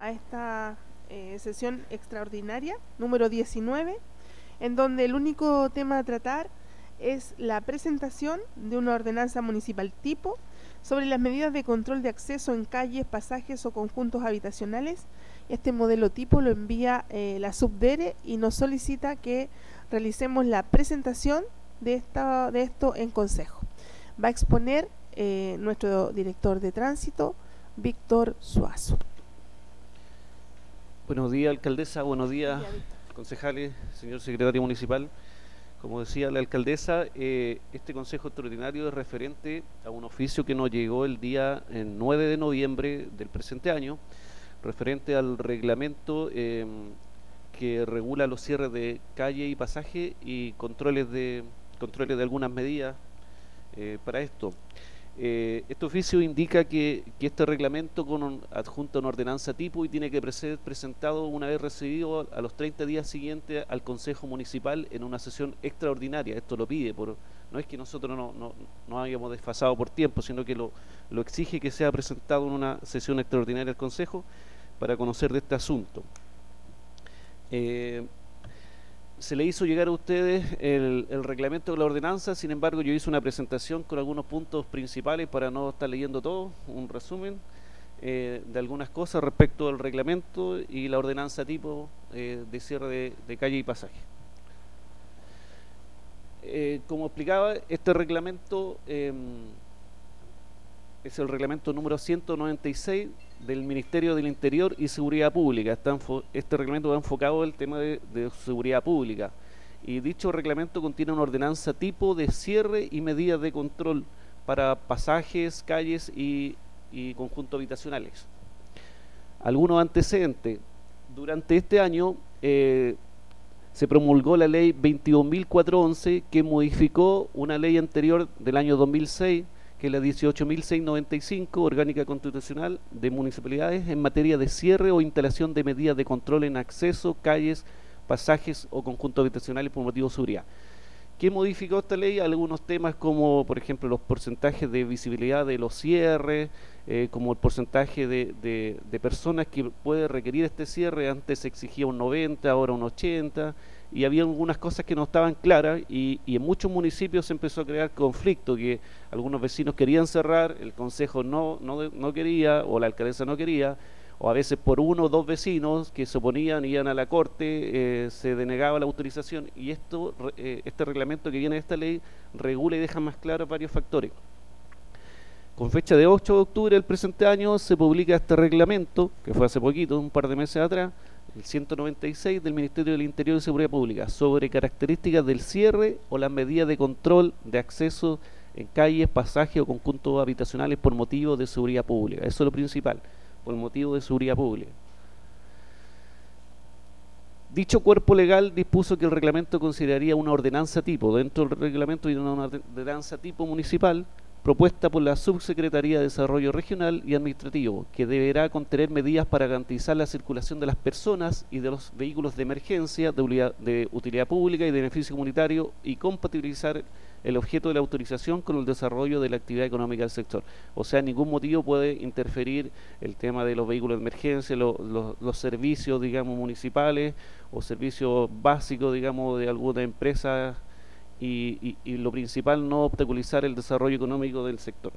a esta sesión extraordinaria número 19, en donde el único tema a tratar es la presentación de una ordenanza municipal tipo sobre las medidas de control de acceso en calles, pasajes o conjuntos habitacionales. Este modelo tipo lo envía la Subdere y nos solicita que realicemos la presentación de esto en consejo. Va a exponer nuestro director de tránsito, Víctor Suazo. Buenos días, alcaldesa. Buenos días, concejales, señor secretario municipal. Como decía la alcaldesa, este consejo extraordinario es referente a un oficio que nos llegó el día 9 de noviembre del presente año, referente al reglamento que regula los cierres de calle y pasaje y controles de algunas medidas para esto. Este oficio indica que este reglamento adjunta una ordenanza tipo y tiene que ser presentado una vez recibido a los 30 días siguientes al Consejo Municipal en una sesión extraordinaria. Esto lo pide, no es que nosotros no hayamos desfasado por tiempo, sino que lo exige que sea presentado en una sesión extraordinaria al Consejo para conocer de este asunto. Se le hizo llegar a ustedes el reglamento de la ordenanza, sin embargo yo hice una presentación con algunos puntos principales para no estar leyendo todo, un resumen de algunas cosas respecto al reglamento y la ordenanza tipo de cierre de calle y pasaje. Como explicaba, este reglamento es el reglamento número 196 del Ministerio del Interior y Seguridad Pública. Este reglamento va enfocado en el tema de seguridad pública y dicho reglamento contiene una ordenanza tipo de cierre y medidas de control para pasajes, calles y conjuntos habitacionales. Algunos antecedentes. Durante este año se promulgó la ley 22.411 que modificó una ley anterior del año 2006, que es la 18.695, orgánica constitucional de municipalidades en materia de cierre o instalación de medidas de control en acceso, calles, pasajes o conjuntos habitacionales por motivo de seguridad. ¿Qué modificó esta ley? Algunos temas como, por ejemplo, los porcentajes de visibilidad de los cierres, como el porcentaje de personas que puede requerir este cierre. Antes se exigía un 90, ahora un 80, y había algunas cosas que no estaban claras y en muchos municipios se empezó a crear conflicto, que algunos vecinos querían cerrar, el consejo no quería, o la alcaldesa no quería, o a veces por uno o dos vecinos que se oponían, iban a la corte, se denegaba la autorización, y este reglamento que viene de esta ley regula y deja más claros varios factores. Con fecha de 8 de octubre del presente año se publica este reglamento, que fue hace poquito, un par de meses atrás, el 196 del Ministerio del Interior y Seguridad Pública, sobre características del cierre o las medidas de control de acceso en calles, pasajes o conjuntos habitacionales por motivo de seguridad pública. Eso es lo principal, por motivo de seguridad pública. Dicho cuerpo legal dispuso que el reglamento consideraría una ordenanza tipo. Dentro del reglamento hay una ordenanza tipo municipal propuesta por la Subsecretaría de Desarrollo Regional y Administrativo, que deberá contener medidas para garantizar la circulación de las personas y de los vehículos de emergencia, de utilidad pública y de beneficio comunitario, y compatibilizar el objeto de la autorización con el desarrollo de la actividad económica del sector. O sea, en ningún motivo puede interferir el tema de los vehículos de emergencia, los servicios, digamos, municipales o servicios básicos, digamos, de alguna empresa. Y lo principal, no obstaculizar el desarrollo económico del sector.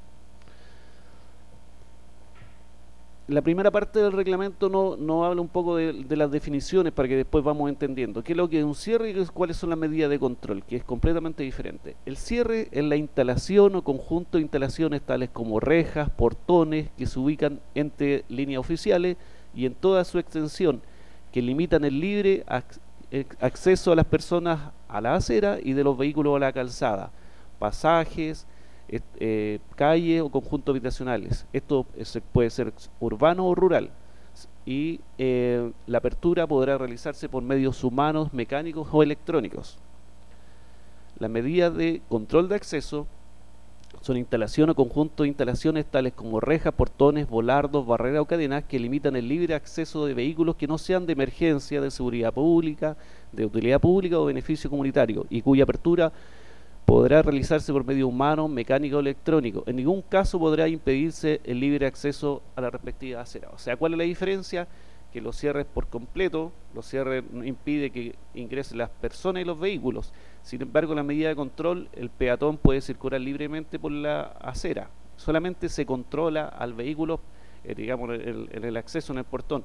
La primera parte del reglamento no habla un poco de las definiciones para que después vamos entendiendo qué es lo que es un cierre y cuáles son las medidas de control, que es completamente diferente. El cierre es la instalación o conjunto de instalaciones tales como rejas, portones, que se ubican entre líneas oficiales y en toda su extensión, que limitan el libre acceso a las personas a la acera y de los vehículos a la calzada, pasajes, calles o conjuntos habitacionales. Esto puede ser urbano o rural, y la apertura podrá realizarse por medios humanos, mecánicos o electrónicos. Las medidas de control de acceso son instalación o conjunto de instalaciones tales como rejas, portones, volardos, barreras o cadenas que limitan el libre acceso de vehículos que no sean de emergencia, de seguridad pública, de utilidad pública o beneficio comunitario, y cuya apertura podrá realizarse por medio humano, mecánico o electrónico. En ningún caso podrá impedirse el libre acceso a la respectiva acera. O sea, ¿cuál es la diferencia? Que los cierres por completo, los cierres impide que ingresen las personas y los vehículos. Sin embargo, en la medida de control, el peatón puede circular libremente por la acera. Solamente se controla al vehículo, digamos, en el acceso en el portón.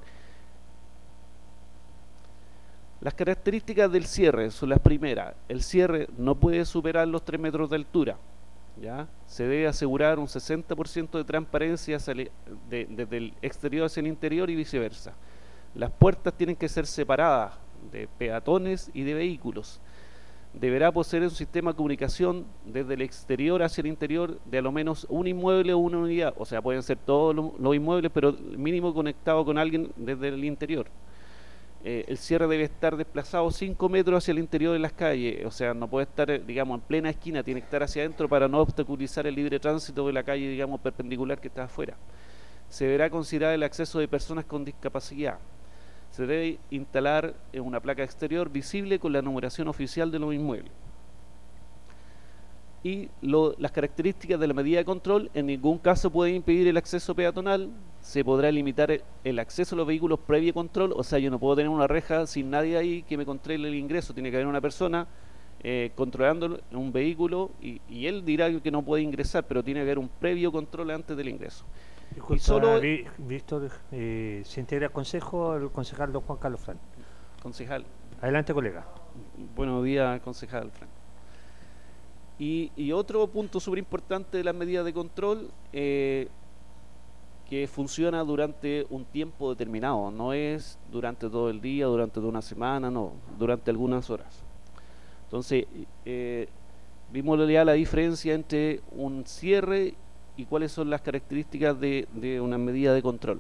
Las características del cierre son las primeras. El cierre no puede superar los 3 metros de altura. ¿Ya? Se debe asegurar un 60% de transparencia desde el exterior hacia el interior y viceversa. Las puertas tienen que ser separadas de peatones y de vehículos. Deberá poseer un sistema de comunicación desde el exterior hacia el interior de a lo menos un inmueble o una unidad. O sea, pueden ser todos los inmuebles, pero mínimo conectado con alguien desde el interior. El cierre debe estar desplazado 5 metros hacia el interior de las calles. O sea, no puede estar, digamos, en plena esquina, tiene que estar hacia adentro para no obstaculizar el libre tránsito de la calle, digamos, perpendicular que está afuera. Se deberá considerar el acceso de personas con discapacidad. Se debe instalar una placa exterior visible con la numeración oficial de los inmuebles. Y las características de la medida de control: en ningún caso puede impedir el acceso peatonal. Se podrá limitar el acceso a los vehículos previo control. O sea, yo no puedo tener una reja sin nadie ahí que me controle el ingreso. Tiene que haber una persona controlando un vehículo y él dirá que no puede ingresar, pero tiene que haber un previo control antes del ingreso. Disculpa, y solo Víctor, se integra al consejo el concejal don Juan Carlos Fran. Concejal. Adelante, colega. Buenos días, concejal Fran. Y otro punto súper importante de las medidas de control, que funciona durante un tiempo determinado, no es durante todo el día, durante toda una semana, no, durante algunas horas. Entonces, vimos ya la diferencia entre un cierre y cuáles son las características de una medida de control.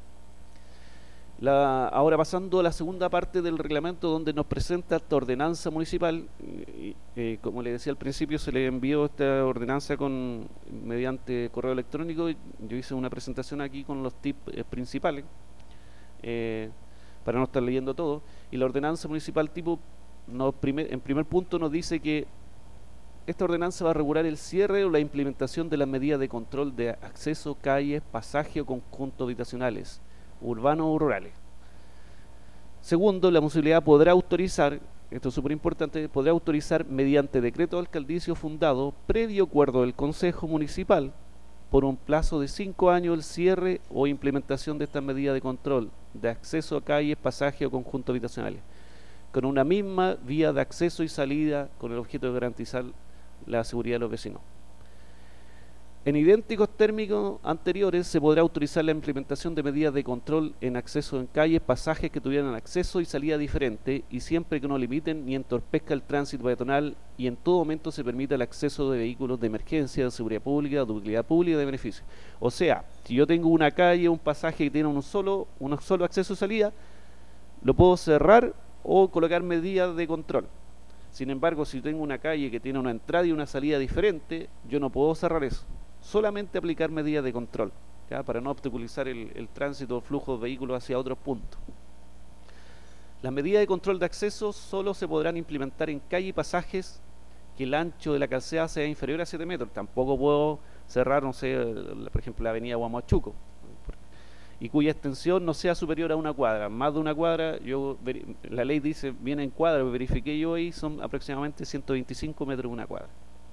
Ahora pasando a la segunda parte del reglamento, donde nos presenta esta ordenanza municipal. Como le decía al principio, se le envió esta ordenanza mediante correo electrónico. Yo hice una presentación aquí con los tips principales, para no estar leyendo todo. Y la ordenanza municipal tipo, en primer punto nos dice que esta ordenanza va a regular el cierre o la implementación de las medidas de control de acceso, calles, pasaje o conjuntos habitacionales, urbanos o rurales. Segundo, la municipalidad podrá autorizar, esto es súper importante, podrá autorizar mediante decreto alcaldicio fundado, previo acuerdo del Consejo Municipal, por un plazo de 5 años el cierre o implementación de estas medidas de control de acceso a calles, pasaje o conjuntos habitacionales, con una misma vía de acceso y salida, con el objeto de garantizar la seguridad de los vecinos. En idénticos términos anteriores, se podrá autorizar la implementación de medidas de control en acceso en calles, pasajes que tuvieran acceso y salida diferente, y siempre que no limiten ni entorpezca el tránsito peatonal, y en todo momento se permita el acceso de vehículos de emergencia, de seguridad pública, de utilidad pública y de beneficio. O sea, si yo tengo una calle, un pasaje que tiene un solo acceso y salida, lo puedo cerrar o colocar medidas de control. Sin embargo, si tengo una calle que tiene una entrada y una salida diferente, yo no puedo cerrar eso. Solamente aplicar medidas de control, ¿ya? Para no obstaculizar el tránsito o flujo de vehículos hacia otros puntos. Las medidas de control de acceso solo se podrán implementar en calle y pasajes que el ancho de la calzada sea inferior a 7 metros. Tampoco puedo cerrar, no sé, por ejemplo, la avenida Huamachuco, y cuya extensión no sea superior a 1 cuadra. Más de 1 cuadra, la ley dice viene en cuadra, verifiqué yo ahí, son aproximadamente 125 metros 1 cuadra.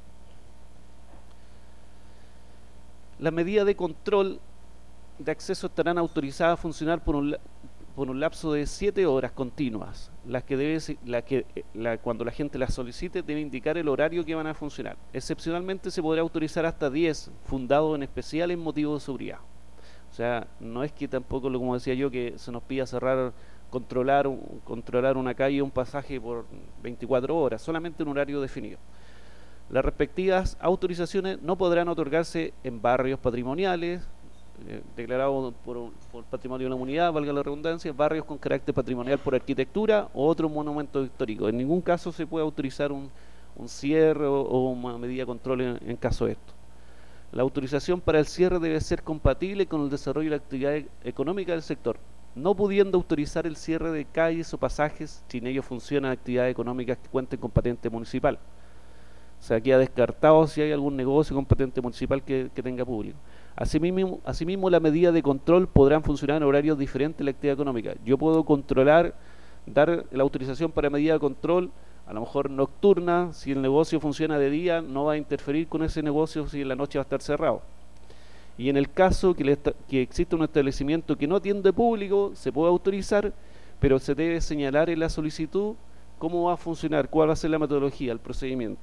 Las medidas de control de acceso estarán autorizadas a funcionar por un lapso de 7 horas continuas, cuando la gente las solicite debe indicar el horario que van a funcionar. Excepcionalmente se podrá autorizar hasta 10, fundado en especial en motivo de seguridad. O sea, no es que tampoco, como decía yo, que se nos pida cerrar, controlar una calle o un pasaje por 24 horas, solamente un horario definido. Las respectivas autorizaciones no podrán otorgarse en barrios patrimoniales, declarados por patrimonio de la comunidad, valga la redundancia, barrios con carácter patrimonial por arquitectura o otro monumento histórico. En ningún caso se puede autorizar un cierre o una medida de control en caso de esto. La autorización para el cierre debe ser compatible con el desarrollo de la actividad económica del sector, no pudiendo autorizar el cierre de calles o pasajes si en ellos funcionan actividades económicas que cuenten con patente municipal. O sea, queda descartado si hay algún negocio con patente municipal que tenga público. Asimismo, la medida de control podrán funcionar en horarios diferentes de la actividad económica. Yo puedo controlar, dar la autorización para medida de control, a lo mejor nocturna. Si el negocio funciona de día, no va a interferir con ese negocio si en la noche va a estar cerrado. Y en el caso que exista un establecimiento que no atiende público, se puede autorizar, pero se debe señalar en la solicitud cómo va a funcionar, cuál va a ser la metodología, el procedimiento.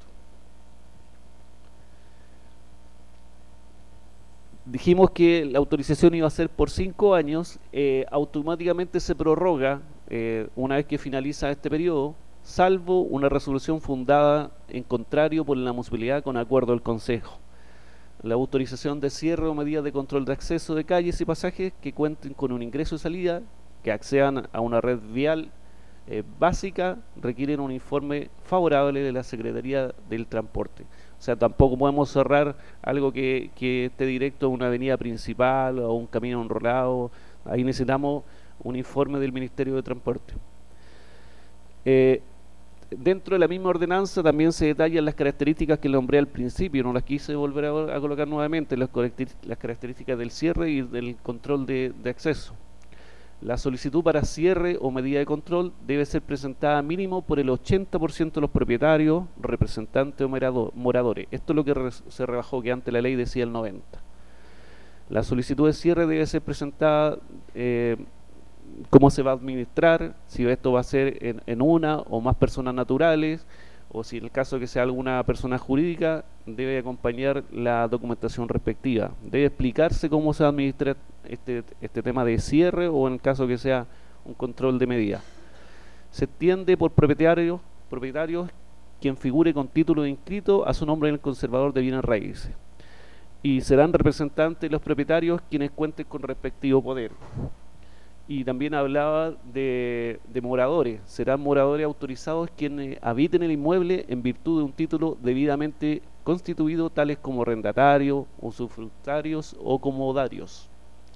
Dijimos que la autorización iba a ser por 5 años, automáticamente se prorroga una vez que finaliza este periodo, salvo una resolución fundada en contrario por la municipalidad con acuerdo del Consejo. La autorización de cierre o medidas de control de acceso de calles y pasajes que cuenten con un ingreso y salida, que accedan a una red vial básica, requieren un informe favorable de la Secretaría del Transporte. O sea, tampoco podemos cerrar algo que esté directo a una avenida principal o a un camino enrolado. Ahí necesitamos un informe del Ministerio de Transporte. Dentro de la misma ordenanza también se detallan las características que le nombré al principio, no las quise volver a colocar nuevamente, las características del cierre y del control de acceso. La solicitud para cierre o medida de control debe ser presentada mínimo por el 80% de los propietarios, representantes o moradores. Esto es lo que se rebajó, que antes la ley decía el 90%. La solicitud de cierre debe ser presentada, cómo se va a administrar, si esto va a ser en una o más personas naturales, o si en el caso que sea alguna persona jurídica, debe acompañar la documentación respectiva. Debe explicarse cómo se va a administrar este tema de cierre o en el caso que sea un control de medida. Se entiende por propietarios quien figure con título de inscrito a su nombre en el conservador de bienes raíces. Y serán representantes los propietarios quienes cuenten con respectivo poder. Y también hablaba de moradores. Serán moradores autorizados quienes habiten el inmueble en virtud de un título debidamente constituido, tales como arrendatarios, usufructarios o comodarios.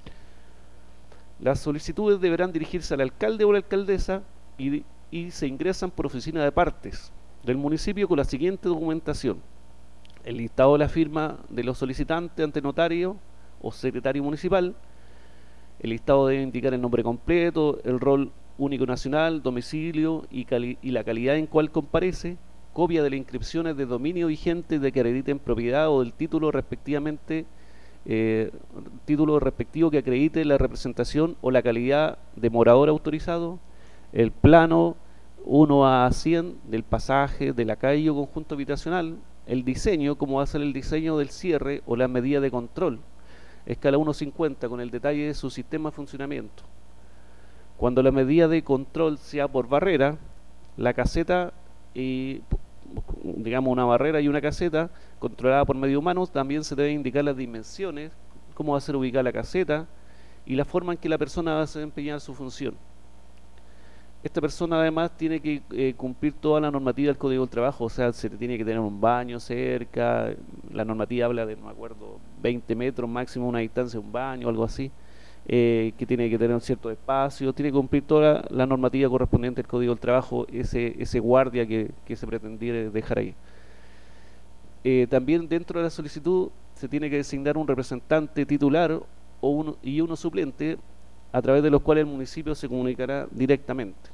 Las solicitudes deberán dirigirse al alcalde o la alcaldesa y se ingresan por oficina de partes del municipio con la siguiente documentación: el listado de la firma de los solicitantes ante notario o secretario municipal. El listado debe indicar el nombre completo, el rol único nacional, domicilio y la calidad en cual comparece, copia de las inscripciones de dominio vigente de que acrediten propiedad o del título respectivamente, título respectivo que acredite la representación o la calidad de morador autorizado, el plano 1/100 del pasaje, de la calle o conjunto habitacional, el diseño, como va a ser el diseño del cierre o la medida de control, escala 1/50 con el detalle de su sistema de funcionamiento. Cuando la medida de control sea por barrera, la caseta y digamos una barrera y una caseta controlada por medio humano, también se deben indicar las dimensiones, cómo va a ser ubicada la caseta y la forma en que la persona va a desempeñar su función. Esta persona además tiene que cumplir toda la normativa del Código del Trabajo, o sea, se tiene que tener un baño cerca, la normativa habla de, no me acuerdo, 20 metros máximo una distancia de un baño, algo así, que tiene que tener un cierto espacio, tiene que cumplir toda la normativa correspondiente al Código del Trabajo, ese guardia que se pretendía dejar ahí. También dentro de la solicitud se tiene que designar un representante titular y uno suplente, a través de los cuales el municipio se comunicará directamente.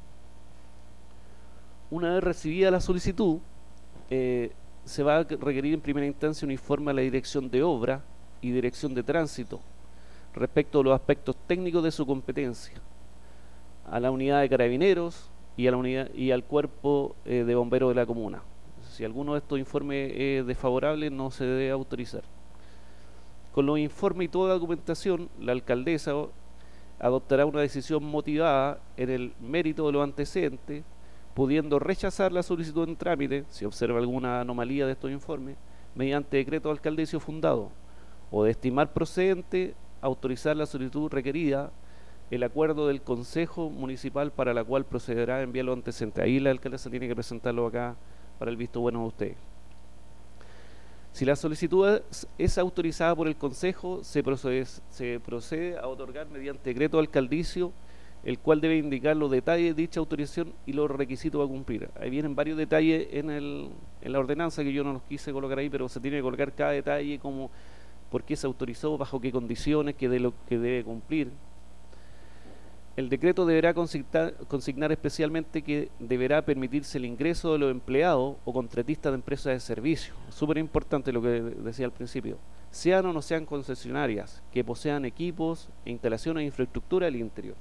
Una vez recibida la solicitud, se va a requerir en primera instancia un informe a la dirección de obra y dirección de tránsito respecto a los aspectos técnicos de su competencia, a la unidad de carabineros y al cuerpo de bomberos de la comuna. Si alguno de estos informes es desfavorable, no se debe autorizar. Con los informes y toda la documentación, la alcaldesa adoptará una decisión motivada en el mérito de los antecedentes, pudiendo rechazar la solicitud en trámite, si observa alguna anomalía de estos informes, mediante decreto alcaldecio fundado, o de estimar procedente, autorizar la solicitud requerida, el acuerdo del Consejo Municipal para la cual procederá a enviar los antecedentes. Ahí la alcaldesa tiene que presentarlo acá para el visto bueno de ustedes. Si la solicitud es autorizada por el Consejo, se procede a otorgar mediante decreto alcaldicio el cual debe indicar los detalles de dicha autorización y los requisitos a cumplir. Ahí vienen varios detalles en la ordenanza que yo no los quise colocar ahí, pero se tiene que colocar cada detalle, como por qué se autorizó, bajo qué condiciones, qué de lo que debe cumplir. El decreto deberá consignar especialmente que deberá permitirse el ingreso de los empleados o contratistas de empresas de servicio. Súper importante lo que decía al principio. Sean o no sean concesionarias, que posean equipos e instalaciones de infraestructura del interior.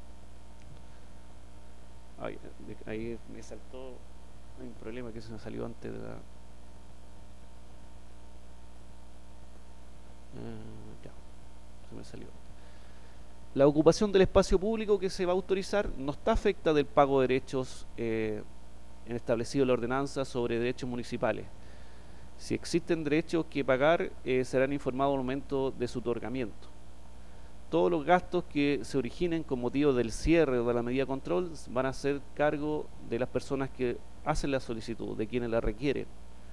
Ahí me saltó, hay un problema que se me salió antes de la... ya, se me salió. La ocupación del espacio público que se va a autorizar no está afecta del pago de derechos establecido en la ordenanza sobre derechos municipales. Si existen derechos que pagar, serán informados al momento de su otorgamiento. Todos los gastos que se originen con motivo del cierre o de la medida de control van a ser cargo de las personas que hacen la solicitud, de quienes la requieren.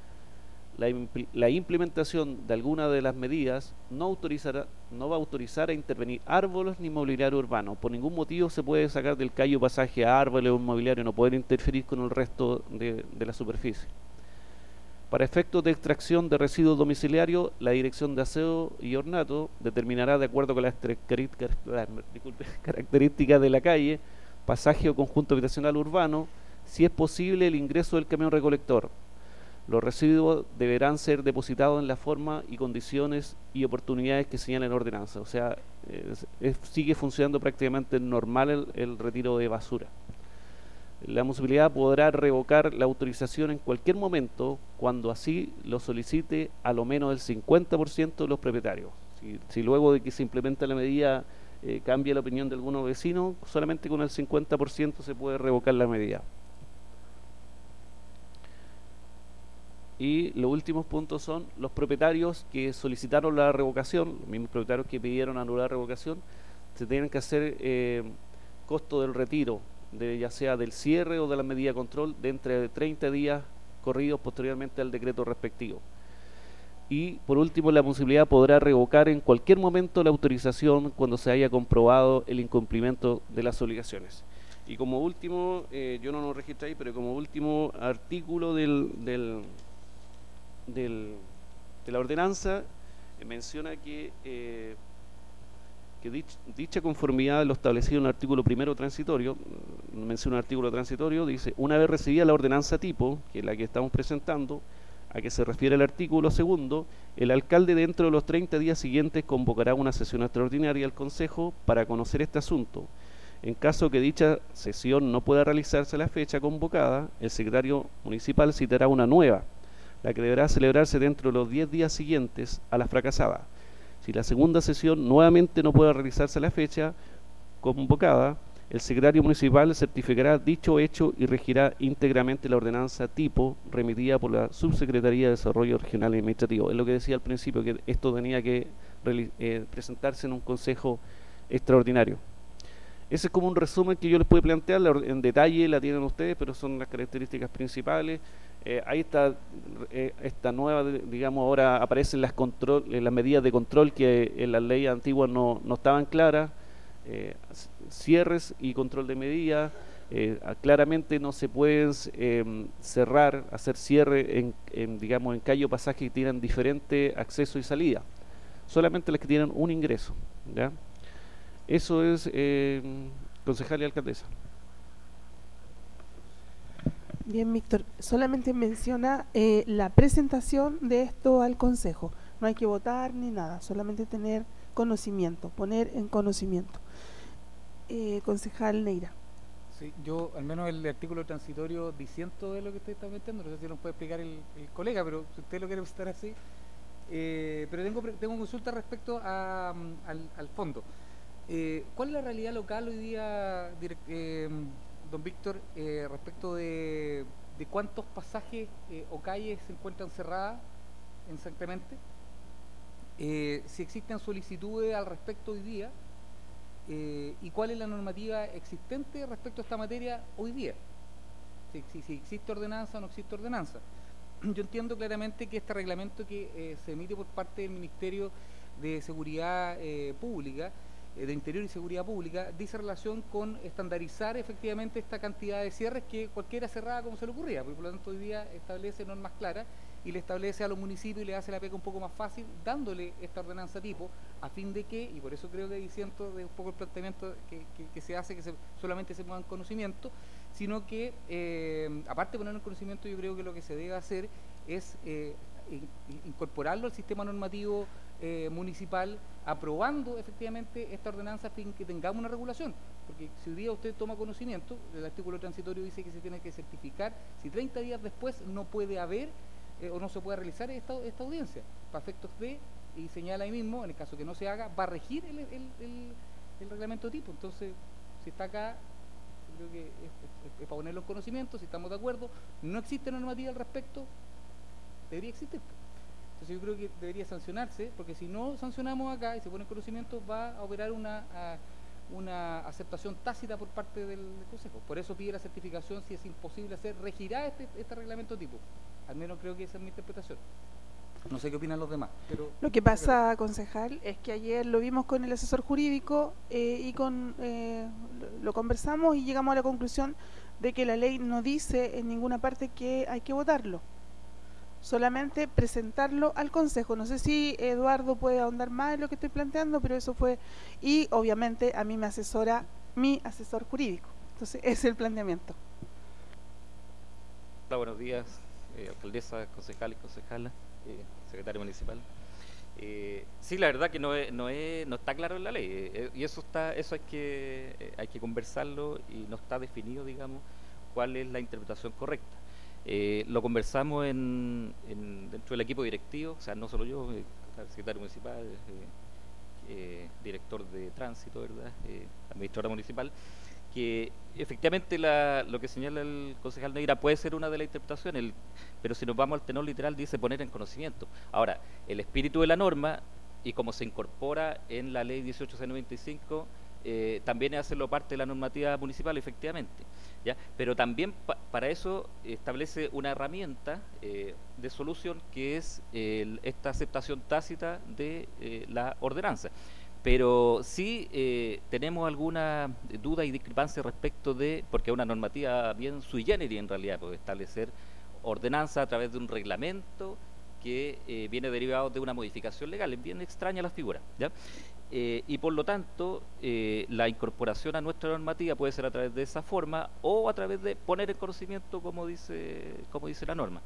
La implementación de alguna de las medidas no va a autorizar a intervenir árboles ni mobiliario urbano. Por ningún motivo se puede sacar del callo pasaje a árboles o mobiliario, no pueden interferir con el resto de la superficie. Para efectos de extracción de residuos domiciliarios, la Dirección de Aseo y Ornato determinará, de acuerdo con las características de la calle, pasaje o conjunto habitacional urbano, si es posible el ingreso del camión recolector. Los residuos deberán ser depositados en la forma y condiciones y oportunidades que señala la ordenanza. O sea, sigue funcionando prácticamente normal el retiro de basura. La municipalidad podrá revocar la autorización en cualquier momento cuando así lo solicite a lo menos el 50% de los propietarios. Si luego de que se implementa la medida cambia la opinión de algunos vecinos, solamente con el 50% se puede revocar la medida. Y los últimos puntos son los propietarios que solicitaron la revocación, los mismos propietarios que pidieron anular la revocación, se tienen que hacer costo del retiro, ya sea del cierre o de la medida de control, de entre 30 días corridos posteriormente al decreto respectivo. Y por último, la municipalidad podrá revocar en cualquier momento la autorización cuando se haya comprobado el incumplimiento de las obligaciones. Y como último, yo no lo registré ahí, pero como último artículo de la ordenanza, menciona que dicha conformidad a lo establecido en el artículo primero transitorio, menciona un artículo transitorio, dice: una vez recibida la ordenanza tipo, que es la que estamos presentando, a que se refiere el artículo segundo, el alcalde dentro de los 30 días siguientes convocará una sesión extraordinaria al Consejo para conocer este asunto. En caso que dicha sesión no pueda realizarse a la fecha convocada, el secretario municipal citará una nueva, la que deberá celebrarse dentro de los 10 días siguientes a la fracasada. Si la segunda sesión nuevamente no puede realizarse a la fecha convocada, el secretario municipal certificará dicho hecho y regirá íntegramente la ordenanza tipo remitida por la Subsecretaría de Desarrollo Regional y Administrativo. Es lo que decía al principio, que esto tenía que presentarse en un consejo extraordinario. Ese es como un resumen que yo les puedo plantear, en detalle la tienen ustedes, pero son las características principales. Ahí está esta nueva, digamos, ahora aparecen las medidas de control que en las leyes antiguas no estaban claras, cierres y control de medidas. Claramente no se pueden hacer cierre digamos, en calle o pasaje que tienen diferente acceso y salida, solamente las que tienen un ingreso, ¿ya? Eso es, concejal y alcaldesa. Bien, Víctor, solamente menciona la presentación de esto al Consejo. No hay que votar ni nada, solamente tener conocimiento, poner en conocimiento. Concejal Neira. Sí, yo al menos el artículo transitorio disiento de lo que usted está metiendo, no sé si nos puede explicar el colega, pero si usted lo quiere presentar así. Pero tengo consulta respecto al fondo. ¿Cuál es la realidad local hoy día, don Víctor, respecto de cuántos pasajes o calles se encuentran cerradas exactamente? Si existen solicitudes al respecto hoy día, y cuál es la normativa existente respecto a esta materia hoy día, si existe ordenanza o no existe ordenanza. Yo entiendo claramente que este reglamento que se emite por parte del Ministerio de Seguridad Pública de Interior y Seguridad Pública dice relación con estandarizar efectivamente esta cantidad de cierres que cualquiera cerraba como se le ocurría, porque por lo tanto hoy día establece normas claras y le establece a los municipios y le hace la pega un poco más fácil dándole esta ordenanza tipo, a fin de que, y por eso creo que diciendo de un poco el planteamiento que se hace, que solamente se ponga en conocimiento, sino que aparte de ponerlo en conocimiento, yo creo que lo que se debe hacer es incorporarlo al sistema normativo municipal, aprobando efectivamente esta ordenanza a fin que tengamos una regulación, porque si hoy día usted toma conocimiento, el artículo transitorio dice que se tiene que certificar si 30 días después no puede haber o no se puede realizar esta audiencia, para efectos de, y señala ahí mismo, en el caso que no se haga, va a regir el reglamento tipo. Entonces, si está acá, creo que es para ponerlo en conocimiento, si estamos de acuerdo, no existe normativa al respecto, debería existir. Entonces yo creo que debería sancionarse, porque si no sancionamos acá y se pone en conocimiento, va a operar una aceptación tácita por parte del Consejo. Por eso pide la certificación, si es imposible hacer, regirá este reglamento tipo. Al menos creo que esa es mi interpretación. No sé qué opinan los demás. Pero lo que pasa, concejal, es que ayer lo vimos con el asesor jurídico y lo conversamos y llegamos a la conclusión de que la ley no dice en ninguna parte que hay que votarlo. Solamente presentarlo al Consejo. No sé si Eduardo puede ahondar más en lo que estoy planteando, pero eso fue, y obviamente a mí me asesora mi asesor jurídico. Entonces ese es el planteamiento. Hola, buenos días, alcaldesa, concejales, concejalas, secretario municipal. Sí, la verdad que no está claro en la ley, y eso hay que conversarlo, y no está definido, digamos, cuál es la interpretación correcta. Lo conversamos dentro del equipo directivo, o sea, no solo yo, el secretario municipal, director de tránsito, ¿verdad? Administradora municipal, que efectivamente lo que señala el concejal Neira puede ser una de las interpretaciones, pero si nos vamos al tenor literal dice poner en conocimiento. Ahora, el espíritu de la norma, y como se incorpora en la ley 1895, también es hacerlo parte de la normativa municipal, efectivamente, ¿ya? Pero también para eso establece una herramienta de solución, que es esta aceptación tácita de la ordenanza. Pero sí tenemos alguna duda y discrepancia respecto de, porque es una normativa bien sui generis en realidad, puede establecer ordenanza a través de un reglamento que viene derivado de una modificación legal. Es bien extraña la figura, ¿ya? Y por lo tanto la incorporación a nuestra normativa puede ser a través de esa forma o a través de poner en conocimiento, como dice la norma.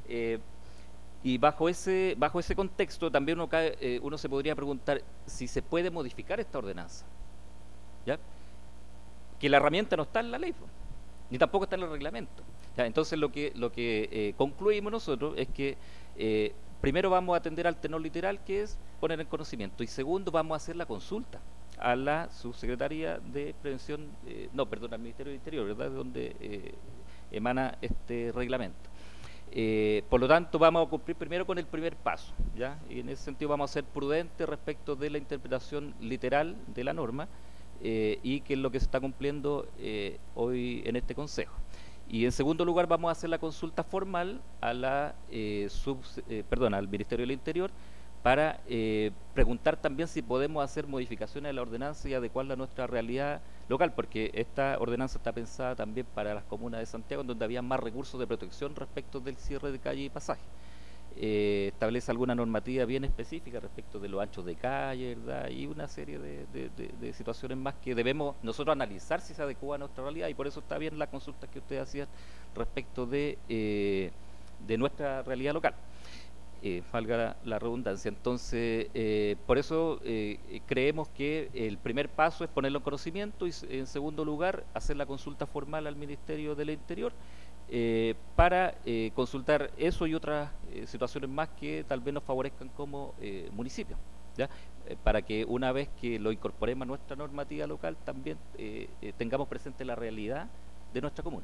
Y bajo ese contexto también uno se podría preguntar si se puede modificar esta ordenanza, ¿ya? Que la herramienta no está en la ley, ni tampoco está en el reglamento, ¿ya? Entonces lo que concluimos nosotros es que primero vamos a atender al tenor literal, que es poner en conocimiento, y segundo vamos a hacer la consulta a la subsecretaría de prevención, al Ministerio del Interior, ¿verdad?, de donde emana este reglamento. Por lo tanto, vamos a cumplir primero con el primer paso, ¿ya? Y en ese sentido vamos a ser prudentes respecto de la interpretación literal de la norma, y que es lo que se está cumpliendo hoy en este Consejo. Y en segundo lugar vamos a hacer la consulta formal a al Ministerio del Interior para preguntar también si podemos hacer modificaciones a la ordenanza y adecuarla a nuestra realidad local, porque esta ordenanza está pensada también para las comunas de Santiago, donde había más recursos de protección respecto del cierre de calle y pasaje. Establece alguna normativa bien específica respecto de los anchos de calle, ¿verdad? Y una serie de situaciones más que debemos nosotros analizar si se adecua a nuestra realidad, y por eso está bien la consulta que ustedes hacían respecto de nuestra realidad local. Valga la redundancia. Entonces, por eso creemos que el primer paso es ponerlo en conocimiento, y en segundo lugar hacer la consulta formal al Ministerio del Interior para consultar eso y otras situaciones más que tal vez nos favorezcan como municipio, ¿ya? Para que una vez que lo incorporemos a nuestra normativa local también tengamos presente la realidad de nuestra comuna.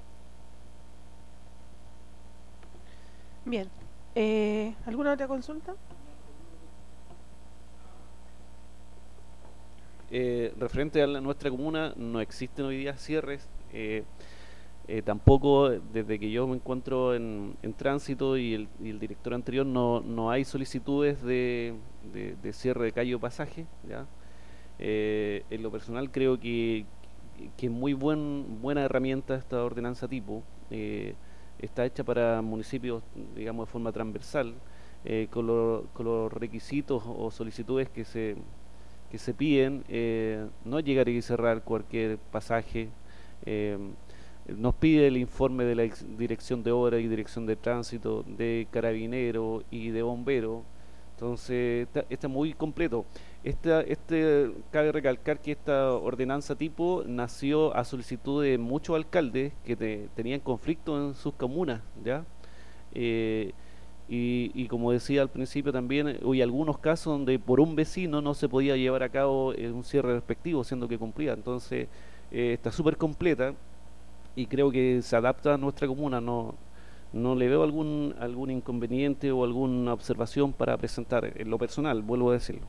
Bien. ¿Alguna otra consulta? Referente a nuestra comuna, no existen hoy día cierres, tampoco desde que yo me encuentro en tránsito y el director anterior no hay solicitudes de cierre de calle o pasaje, ¿ya? En lo personal creo que es muy buena herramienta esta ordenanza tipo. Está hecha para municipios, digamos, de forma transversal, con los requisitos o solicitudes que se piden. No llegar y cerrar cualquier pasaje. Nos pide el informe de la dirección de obra y dirección de tránsito, de carabinero y de bombero. Entonces está muy completo. Cabe recalcar que esta ordenanza tipo nació a solicitud de muchos alcaldes que tenían conflictos en sus comunas, ¿ya? Y como decía al principio también, hay algunos casos donde por un vecino no se podía llevar a cabo un cierre respectivo, siendo que cumplía. Entonces está súper completa y creo que se adapta a nuestra comuna. No le veo algún inconveniente o alguna observación para presentar en lo personal, vuelvo a decirlo.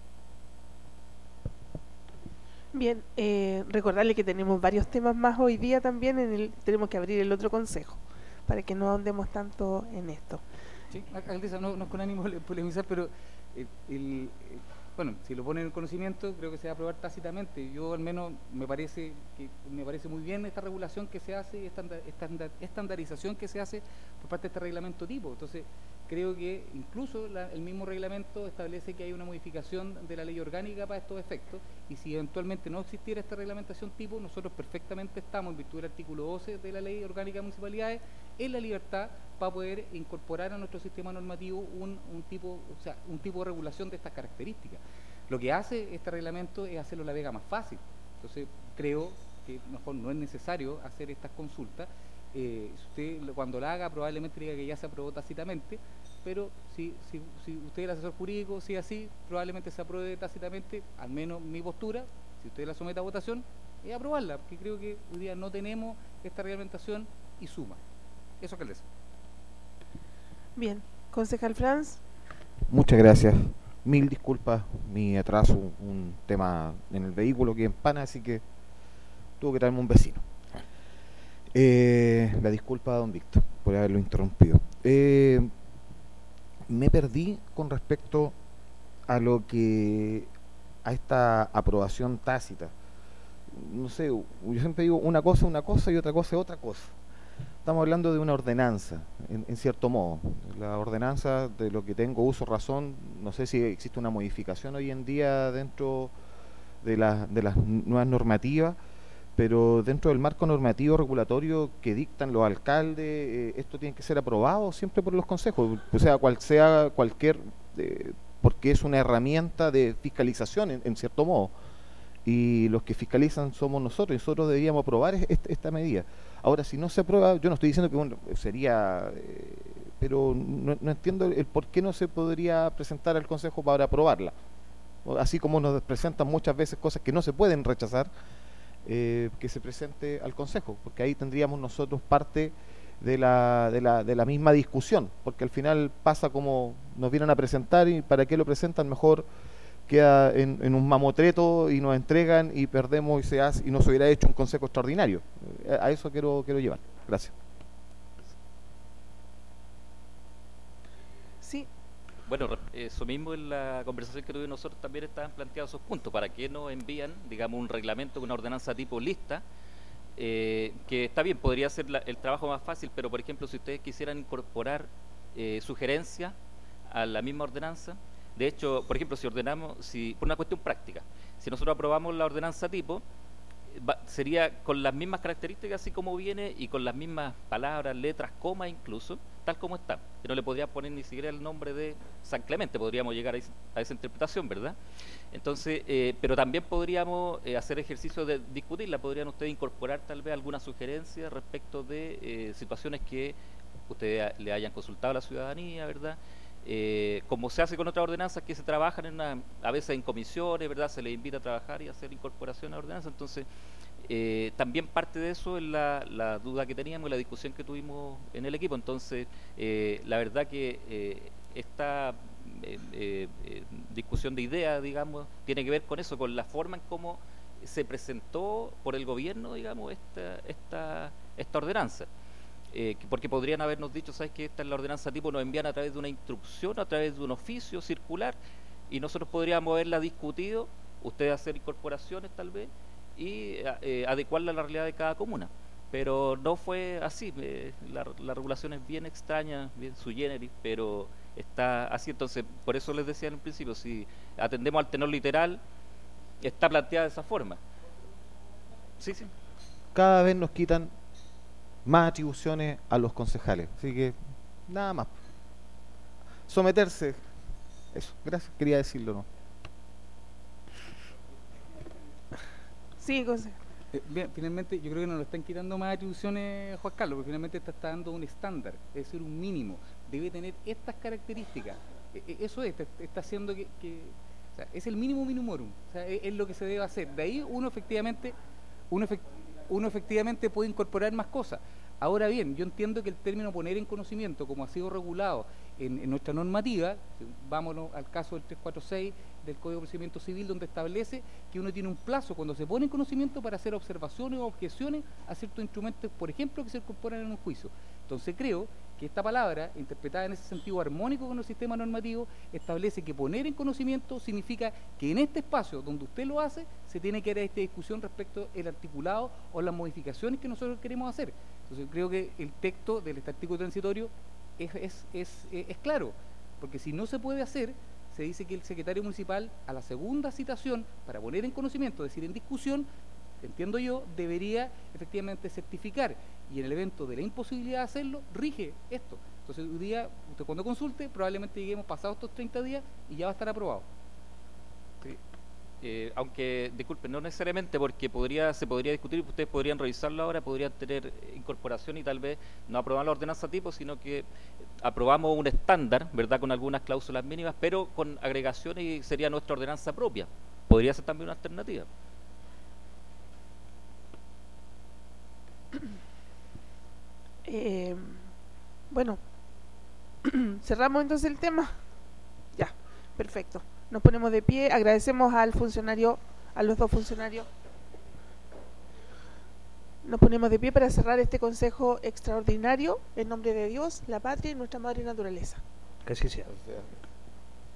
Bien, recordarle que tenemos varios temas más hoy día también, tenemos que abrir el otro consejo, para que no andemos tanto en esto. Sí, alcaldesa, no es con ánimo de polemizar, pero bueno, si lo ponen en conocimiento, creo que se va a aprobar tácitamente. Yo al menos me parece muy bien esta regulación que se hace, estandarización que se hace por parte de este reglamento tipo. Entonces, creo que incluso el mismo reglamento establece que hay una modificación de la ley orgánica para estos efectos, y si eventualmente no existiera esta reglamentación tipo, nosotros perfectamente estamos, en virtud del artículo 12 de la ley orgánica de municipalidades, en la libertad para poder incorporar a nuestro sistema normativo un tipo de regulación de estas características. Lo que hace este reglamento es hacerlo la vega más fácil. Entonces, creo que mejor no es necesario hacer estas consultas. Usted cuando la haga probablemente diga que ya se aprobó tácitamente, pero si usted es el asesor jurídico, si es así, probablemente se apruebe tácitamente. Al menos mi postura, si usted la somete a votación, es aprobarla, porque creo que hoy día no tenemos esta reglamentación y suma. Eso, alcaldesa. Bien, concejal Franz. Muchas gracias. Mil disculpas, mi atraso, un tema en el vehículo que empana, así que tuvo que traerme un vecino. La disculpa a don Víctor por haberlo interrumpido. Me perdí con respecto a esta aprobación tácita. No sé, yo siempre digo una cosa y otra cosa. Estamos hablando de una ordenanza, en cierto modo. La ordenanza, de lo que tengo uso razón, no sé si existe una modificación hoy en día dentro de las nuevas normativas, pero dentro del marco normativo regulatorio que dictan los alcaldes, esto tiene que ser aprobado siempre por los consejos, o sea cualquier, porque es una herramienta de fiscalización en cierto modo, y los que fiscalizan somos nosotros deberíamos aprobar esta medida. Ahora, si no se aprueba, yo no estoy diciendo que sería, pero no entiendo el por qué no se podría presentar al Consejo para aprobarla, así como nos presentan muchas veces cosas que no se pueden rechazar, que se presente al Consejo, porque ahí tendríamos nosotros parte de la misma discusión, porque al final pasa como nos vienen a presentar y para qué lo presentan, mejor queda en un mamotreto y nos entregan y perdemos y no se hubiera hecho un consejo extraordinario. A eso quiero llevar. Gracias. Sí. Bueno, eso mismo en la conversación que tuvimos nosotros también estaban planteados esos puntos. ¿Para qué nos envían, digamos, un reglamento, una ordenanza tipo lista? Que está bien, podría ser el trabajo más fácil, pero por ejemplo, si ustedes quisieran incorporar sugerencias a la misma ordenanza, de hecho, por ejemplo, por una cuestión práctica, si nosotros aprobamos la ordenanza tipo, sería con las mismas características así como viene y con las mismas palabras, letras, comas incluso, tal como está. Que no le podría poner ni siquiera el nombre de San Clemente, podríamos llegar a esa interpretación, ¿verdad? Entonces, pero también podríamos hacer ejercicio de discutirla, podrían ustedes incorporar tal vez alguna sugerencia respecto de situaciones que ustedes le hayan consultado a la ciudadanía, ¿verdad? Como se hace con otras ordenanzas que se trabajan a veces en comisiones, ¿verdad? Se les invita a trabajar y a hacer incorporación a la ordenanza. Entonces, también parte de eso es la duda que teníamos y la discusión que tuvimos en el equipo. Entonces, la verdad que esta discusión de ideas, digamos, tiene que ver con eso, con la forma en cómo se presentó por el gobierno, digamos, esta ordenanza. Porque podrían habernos dicho, ¿sabes qué? Esta es la ordenanza tipo, nos envían a través de una instrucción, a través de un oficio circular, y nosotros podríamos haberla discutido Usted hacer incorporaciones tal vez y adecuarla a la realidad de cada comuna. Pero no fue así. La regulación es bien extraña, bien sui generis, pero está así. Entonces, por eso les decía en el principio, si atendemos al tenor literal, está planteada de esa forma. Sí, sí. Cada vez nos quitan más atribuciones a los concejales, así que nada más. Someterse. Eso, gracias, quería decirlo, ¿no? Sí, José. Bien, finalmente yo creo que nos lo están quitando más atribuciones, Juan Carlos, porque finalmente está dando un estándar, es decir, un mínimo, debe tener estas características. Eso es, está haciendo que o sea, es el mínimo minimorum, o sea, es lo que se debe hacer. De ahí uno efectivamente puede incorporar más cosas. Ahora bien, yo entiendo que el término poner en conocimiento, como ha sido regulado en nuestra normativa, vámonos al caso del 346 del Código de Procedimiento Civil, donde establece que uno tiene un plazo cuando se pone en conocimiento para hacer observaciones o objeciones a ciertos instrumentos, por ejemplo, que se incorporan en un juicio. Entonces creo que esta palabra, interpretada en ese sentido armónico con el sistema normativo, establece que poner en conocimiento significa que en este espacio donde usted lo hace, se tiene que dar esta discusión respecto al articulado o las modificaciones que nosotros queremos hacer. Entonces creo que el texto del artículo transitorio es claro, porque si no se puede hacer, se dice que el secretario municipal a la segunda citación para poner en conocimiento, es decir, en discusión, entiendo yo, debería efectivamente certificar, y en el evento de la imposibilidad de hacerlo, rige esto. Entonces un día, usted cuando consulte, probablemente lleguemos pasados estos 30 días y ya va a estar aprobado. Sí. Aunque, disculpen, no necesariamente, porque se podría discutir, ustedes podrían revisarlo ahora, podrían tener incorporación y tal vez no aprobar la ordenanza tipo, sino que aprobamos un estándar, ¿verdad?, con algunas cláusulas mínimas, pero con agregaciones y sería nuestra ordenanza propia. Podría ser también una alternativa. Bueno, cerramos entonces el tema. Ya, perfecto. Nos ponemos de pie, agradecemos al funcionario, a los dos funcionarios. Nos ponemos de pie para cerrar este consejo extraordinario en nombre de Dios, la patria y nuestra madre naturaleza. Que así sea. O sea,